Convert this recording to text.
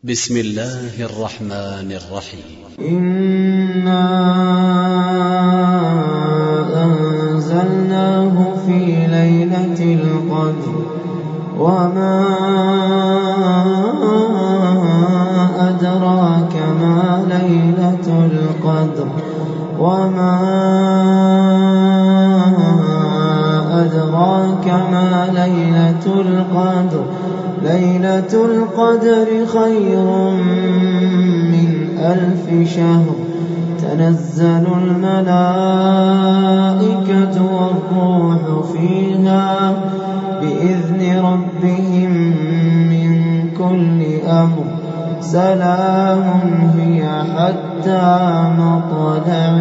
بسم الله الرحمن الرحيم. إنا أنزلناه في ليلة القدر وما أدراك ما ليلة القدر ليلة القدر ليلة القدر خير من 1000 شهر تنزل الملائكة والروح فيها بإذن ربهم من كل أمر سلام هي حتى مطلع